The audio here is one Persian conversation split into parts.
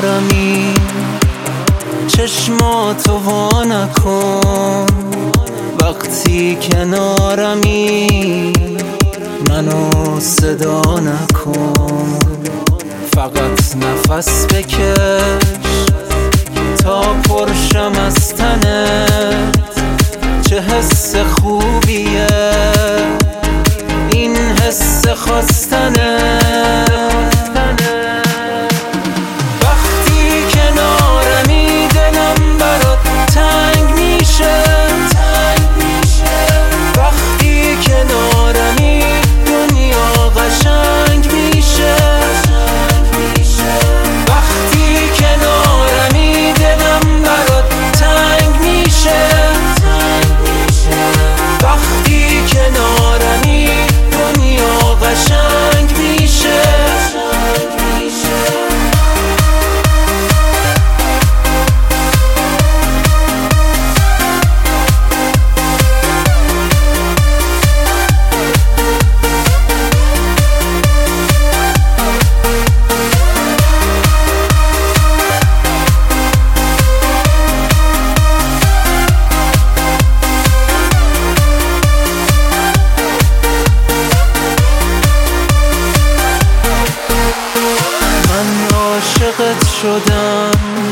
کنارمی، چشماتو وا نکن. وقتی کنارمی منو صدا نکن. فقط نفس بکش تا پرشم از تنت. چه حس خوبیه این حس خواستنه. وقتی کنارمی دلم برات تنگ میشه. وقتی کنارمی دنیا قشنگ میشه. وقتی کنارمی دلم برات تنگ میشه. وقتی کنارمی دنیا قشنگ میشه. عاشقت شدم،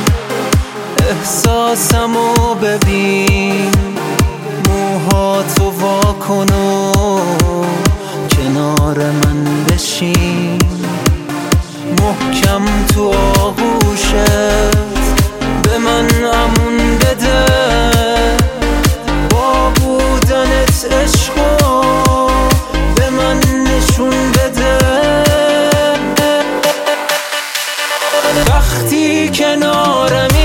احساسمو ببین. موهاتو واکن و کنار من بشین. محکم تو آغوشت به من امون بده. با بودنت عشقو به من نشون بده. وقتی کنارمی